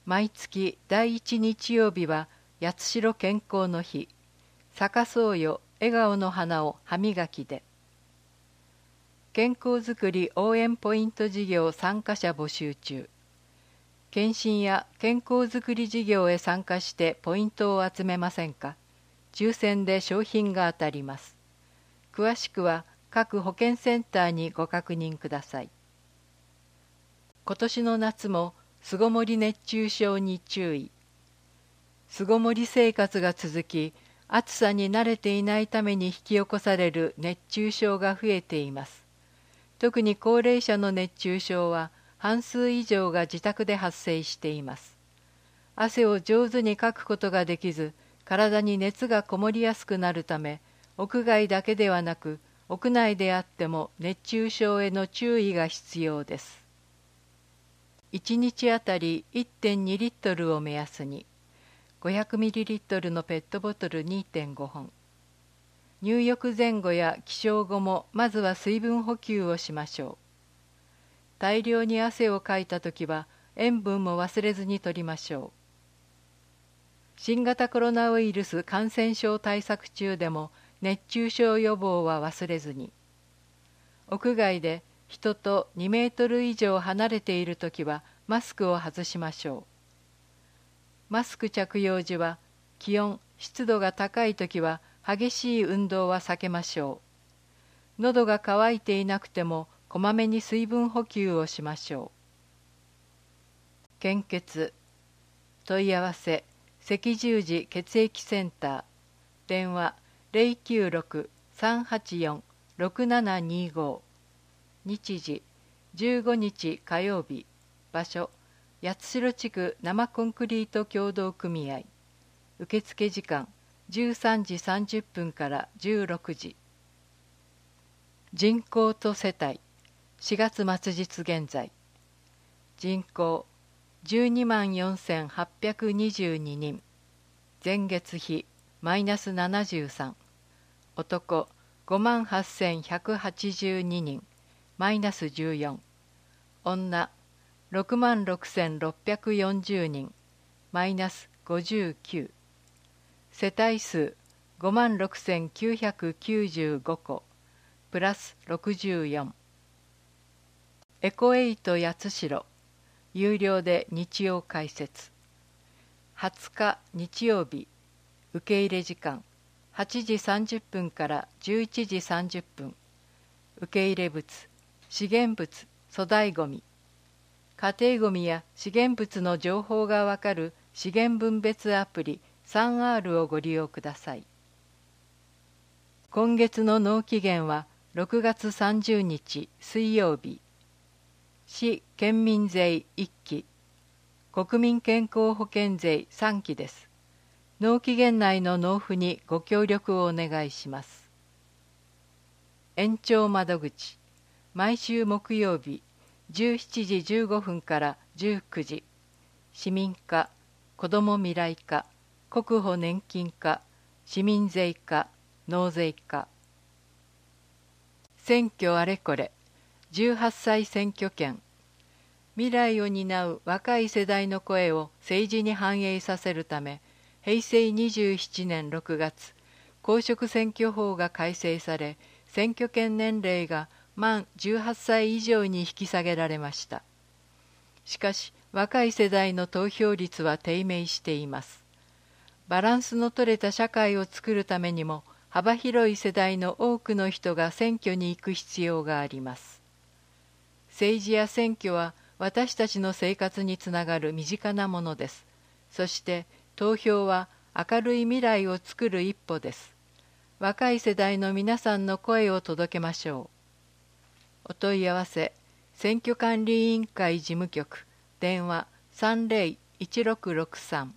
毎月第一日曜日は八代健康の日。咲かそうよ笑顔の花を歯磨きで。健康づくり応援ポイント事業参加者募集中。検診や健康づくり事業へ参加してポイントを集めませんか？抽選で商品が当たります。詳しくは各保健センターにご確認ください。今年の夏も巣ごもり熱中症に注意。巣ごもり生活が続き、暑さに慣れていないために引き起こされる熱中症が増えています。特に高齢者の熱中症は半数以上が自宅で発生しています。汗を上手にかくことができず、体に熱がこもりやすくなるため、屋外だけではなく、屋内であっても熱中症への注意が必要です。1日あたり 1.2 リットルを目安に、500ミリリットルのペットボトル 2.5 本。入浴前後や起床後もまずは水分補給をしましょう。大量に汗をかいたときは塩分も忘れずに摂りましょう。新型コロナウイルス感染症対策中でも熱中症予防は忘れずに。屋外で人と2メートル以上離れているときはマスクを外しましょう。マスク着用時は気温・湿度が高いときは激しい運動は避けましょう。喉が渇いていなくてもこまめに水分補給をしましょう。献血。問い合わせ赤十字血液センター。電話096-384-6725。日時15日火曜日。場所八代地区生コンクリート協同組合。受付時間13時30分から16時。人口と世帯4月末日現在。人口124,822人。前月比マイナス73。男58,182人。マイナス14。女66,640人。マイナス59。世帯数56,995戸。プラス64。エコエイト八代。有料で日曜開設。20日日曜日。受け入れ時間8時30分から11時30分。受け入れ物資源物粗大ごみ。家庭ごみや資源物の情報がわかる資源分別アプリ 3R をご利用ください。今月の納期限は6月30日水曜日。市県民税1期、国民健康保険税3期です。納期限内の納付にご協力をお願いします。延長窓口、毎週木曜日17時15分から19時。市民課、子ども未来課、国保年金課、市民税課、納税課。選挙あれこれ、18歳選挙権。未来を担う若い世代の声を政治に反映させるため、平成27年6月、公職選挙法が改正され、選挙権年齢が満18歳以上に引き下げられました。しかし、若い世代の投票率は低迷しています。バランスの取れた社会を作るためにも、幅広い世代の多くの人が選挙に行く必要があります。政治や選挙は私たちの生活につながる身近なものです。そして投票は明るい未来を作る一歩です。若い世代の皆さんの声を届けましょう。お問い合わせ、選挙管理委員会事務局、電話30-1663